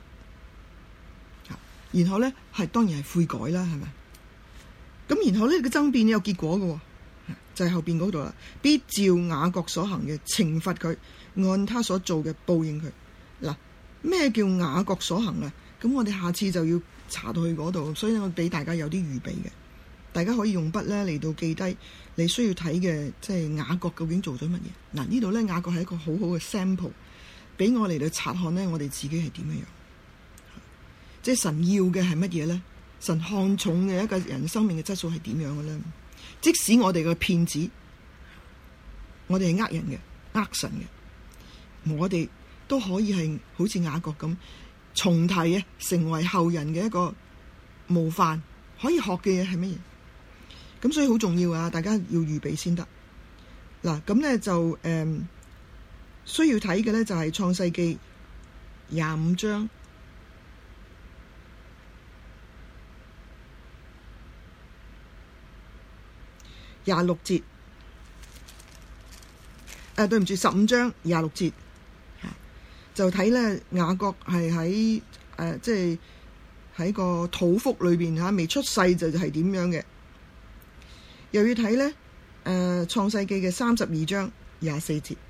然後咧係當然係悔改啦，係咪？咁然後呢、這個爭辯有結果嘅，就係、是、後邊嗰度啦。必照雅各所行嘅懲罰佢，按他所做嘅報應佢。嗱， 咩叫雅各所行啊？咁我哋下次就要查到去嗰度，所以我俾大家有啲預備嘅，大家可以用筆咧嚟到記低你需要睇嘅，即係雅各究竟做咗乜嘢。嗱，呢度咧雅各係一個好好嘅 sample，俾我嚟到察看咧，我哋自己係點樣樣。即係神要嘅係乜嘢咧？神看重嘅一個人生命嘅質素係點樣嘅咧？即使我哋嘅騙子，我哋係呃人嘅、呃神嘅，我哋都可以係好似雅各咁重提啊，成為後人嘅一個模範，可以學嘅嘢係乜嘢？咁所以好重要啊！大家要預備先得。嗱，咁咧就誒、嗯、需要睇嘅咧就係創世記廿五章廿六節。誒、啊，對唔住，十五章廿六節，就睇咧雅各係喺誒，即係喺個肚腹裏邊嚇，未出世就係點樣嘅。又要睇咧誒創世記嘅三十二章廿四節，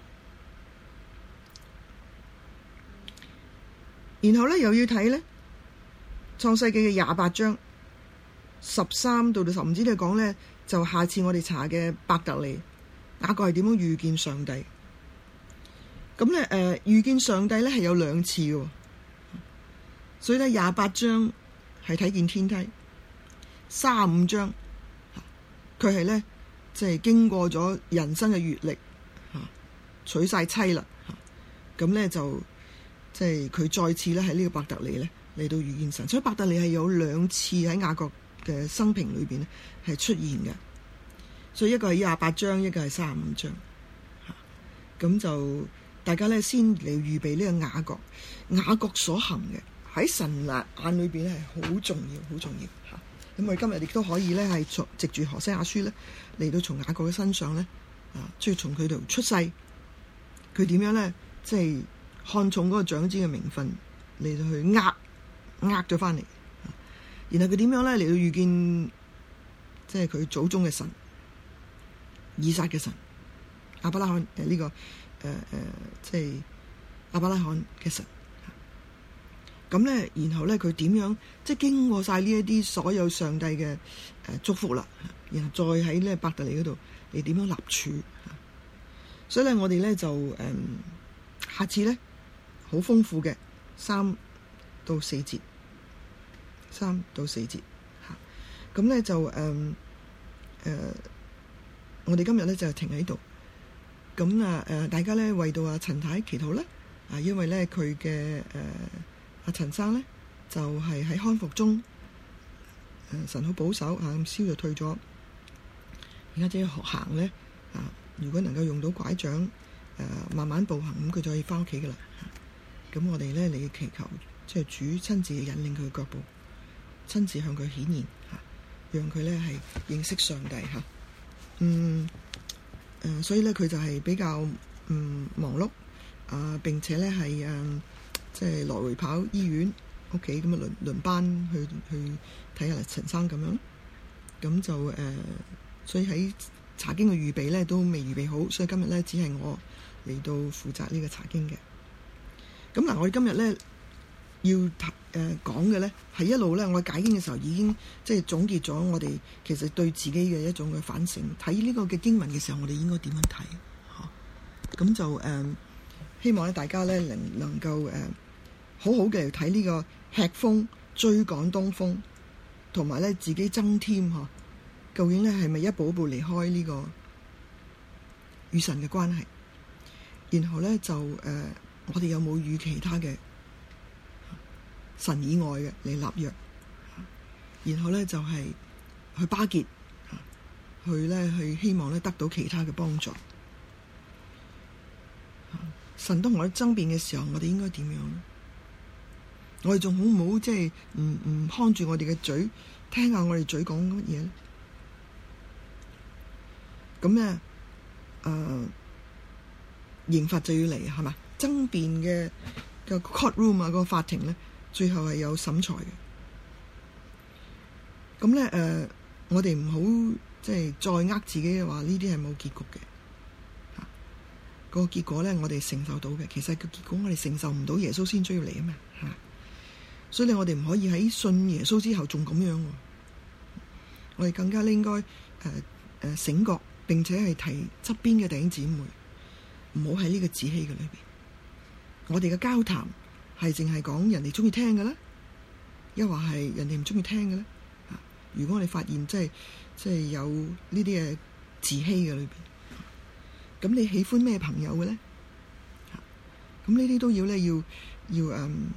然後咧又要睇咧創世記嘅廿八章十三到到十五節嚟講咧，就下次我哋查嘅伯特利。雅各係點樣遇見上帝？咁咧誒，遇見上帝咧係有兩次嘅，所以咧廿八章係睇見天梯，三十五章佢係咧即係經過咗人生嘅閲歷嚇，娶晒妻啦嚇，咁咧就即係佢再次咧喺呢個伯特利咧嚟到遇見神，所以伯特利係有兩次喺雅各嘅生平裏邊咧係出現嘅。所以一個係廿八章，一個係三十五章，咁就大家咧先嚟預備呢個雅各，雅各所行嘅喺神眼裏邊咧係好重要，好重要嚇。咁我哋今日亦都可以咧係從藉住何西阿書咧嚟到從雅各嘅身上咧啊，即係從佢度出世，佢點樣咧即係看重嗰個長子嘅名分嚟到去呃呃咗翻嚟，然後佢點樣咧嚟到遇見即係佢祖宗嘅神。以撒嘅神，亞伯拉罕誒呢個誒誒，即係亞伯拉罕嘅神。咁咧，然後咧佢點樣即係經過晒呢一啲所有上帝嘅誒祝福啦，然後再喺呢伯特利嗰度你點樣立柱？所以咧，我哋咧就誒下次咧好豐富嘅三到四節，三到四節嚇。咁咧就誒誒。我哋今日咧就停喺度，咁啊誒，大家咧為到阿陳太祈禱啦，啊，因為咧佢嘅誒阿陳生咧就係、是、喺康復中，誒、呃、神好保守嚇，咁燒就退咗，而家即係學行咧啊，如果能夠用到拐杖誒、呃、慢慢步行，咁佢就可以翻屋企噶啦。咁我哋咧嚟祈求，即係主親自引領佢嘅腳步，親自向佢顯現嚇，讓佢咧係認識上帝嚇。嗯，誒、呃，所以咧佢就係比較嗯忙碌啊、呃，並且咧係誒，即係來回跑醫院、屋企咁啊輪輪班去去睇下陳生咁樣，咁就誒、呃，所以喺查經嘅預備咧都未預備好，所以今日咧只係我嚟到負責呢個查經嘅。咁嗱，我哋今日咧要誒講嘅咧係一路咧，我解經嘅時候已經即係總結咗我哋其實對自己嘅一種嘅反省。睇呢個嘅經文嘅時候，我哋應該點樣睇？嚇，咁就誒、呃、希望咧大家咧能能夠誒、呃、好好嘅睇呢個吃風追趕東風，同埋咧自己增添嚇，究竟咧係咪一步一步離開呢個與神嘅關係？然後咧就誒、呃、我哋有冇與其他嘅神以外嘅嚟立約，然後咧就係、是、去巴結，去咧去希望咧得到其他嘅幫助。神同我哋爭辯嘅時候，我哋應該點樣咧？我哋仲好唔好即係唔唔看住我哋嘅嘴，聽下我哋嘴講乜嘢咧？咁咧誒刑罰就要嚟係嘛？爭辯嘅個 court room 啊，個法庭咧。最後係有審裁嘅，咁咧誒，我哋唔好即係再呃自己嘅話，呢啲係冇結局嘅嚇。 個結果咧，我哋承受到嘅，其實個結果我哋承受唔到，耶穌先追要嚟啊嘛嚇。所以咧，我哋唔可以喺信耶穌之後仲咁樣。我哋更加應該誒誒醒覺，並且係提側邊嘅弟兄姊妹，唔好喺呢個自欺嘅裏邊。我哋嘅交談係淨係講人哋中意聽嘅咧，抑或係人哋唔中意聽嘅咧？啊！如果我哋發現即係即係有呢啲嘅自欺嘅裏邊，咁你喜歡咩朋友嘅咧？咁呢啲都要咧，要要誒、嗯、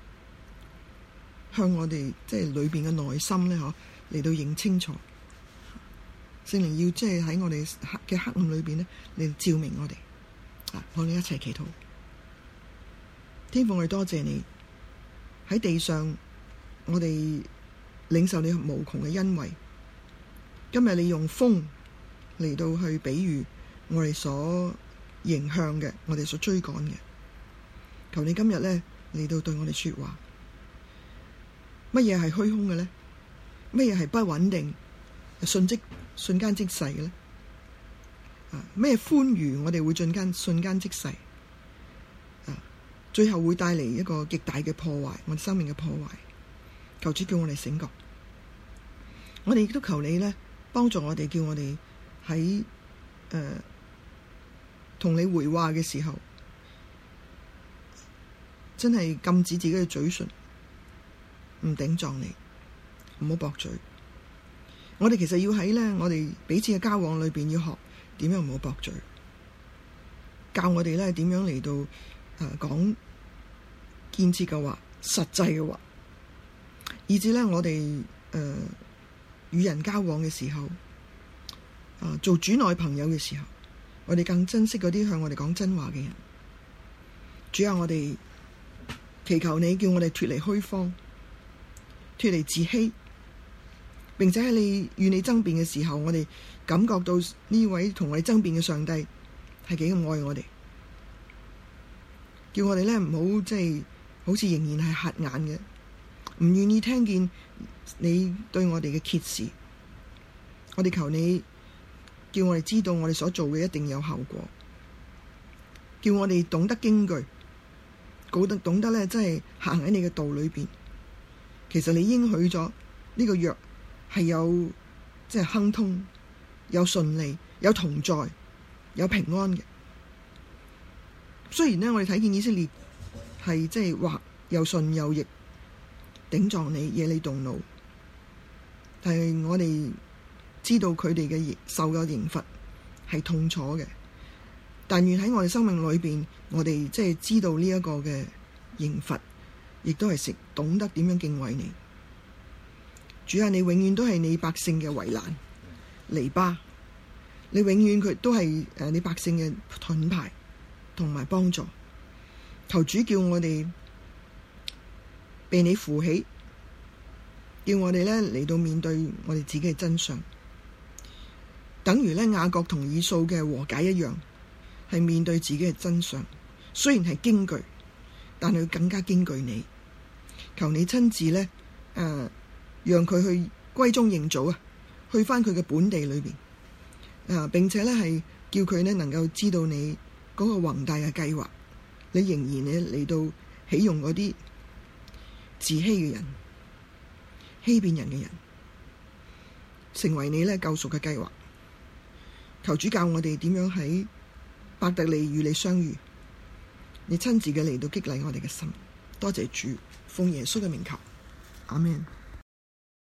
向我哋即係裏邊嘅內心咧，嗬嚟到認清楚。聖靈要即係喺我哋嘅黑暗裏邊咧，嚟照明我哋。啊！我哋一齊祈禱。天父，我哋多謝你喺地上，我哋領受你無窮嘅恩惠。今日你用風嚟到去比喻我哋所迎向嘅，我哋所追趕嘅。求你今日咧嚟到對我哋說話。乜嘢係虛空嘅咧？乜嘢係不穩定、瞬即瞬間即逝嘅咧？啊！咩歡愉我哋會瞬間瞬間即逝？啊！最後會帶嚟一個極大嘅破壞，我哋生命嘅破壞。求主叫我哋醒覺。我哋亦都求你咧幫助我哋，叫我哋喺誒同你回話嘅時候，真係禁止自己嘅嘴唇，唔頂撞你，唔好駁嘴。我哋其實要喺咧，我哋彼此嘅交往裏邊要學點樣唔好駁嘴，教我哋咧點樣嚟到誒、呃、講建設嘅話、實際嘅話，以至咧我哋誒、呃、與人交往嘅時候，啊、呃、做主內朋友嘅時候，我哋更珍惜嗰啲向我哋講真話嘅人。主啊，我哋祈求你叫我哋脫離虛謊，脫離自欺，並且喺你與你爭辯嘅時候，我哋感覺到呢位同我哋爭辯嘅上帝係幾咁愛我哋，叫我哋咧唔好即係好似仍然係瞎眼嘅，唔願意聽見你對我哋嘅揭示。我哋求你叫我哋知道我哋所做嘅一定有後果，叫我哋懂得驚懼，懂得懂得咧，真係行喺你嘅道裏邊。其實你應許咗呢個約係有即係亨通、有順利、有同在、有平安嘅。雖然呢，我哋睇見以色列係即係話又順又逆，頂撞你，惹你動怒，但係我哋知道佢哋嘅受嘅刑罰係痛楚嘅。但願喺我哋生命裏邊，我哋即係知道呢一個嘅刑罰，亦都係識懂得點樣敬畏你。主啊，你永遠都係你百姓嘅圍欄籬笆，你永遠佢都係誒你百姓嘅盾牌同埋幫助。求主叫我哋被你扶起，叫我哋咧嚟到面對我哋自己嘅真相，等於咧雅各同以掃嘅和解一樣，係面對自己嘅真相。雖然係驚懼，但係佢更加驚懼你。求你親自咧誒、呃，讓佢去歸宗認祖啊，去返佢嘅本地裏邊啊，並且咧係叫佢咧能夠知道你嗰個宏大嘅計劃。你仍然咧嚟到起用嗰啲自欺嘅人、欺騙人嘅人，成為你咧救贖嘅計劃。求主教我哋點樣喺伯特利與你相遇，你親自嘅嚟到激勵我哋嘅心。多謝主，奉耶穌嘅名求，阿們。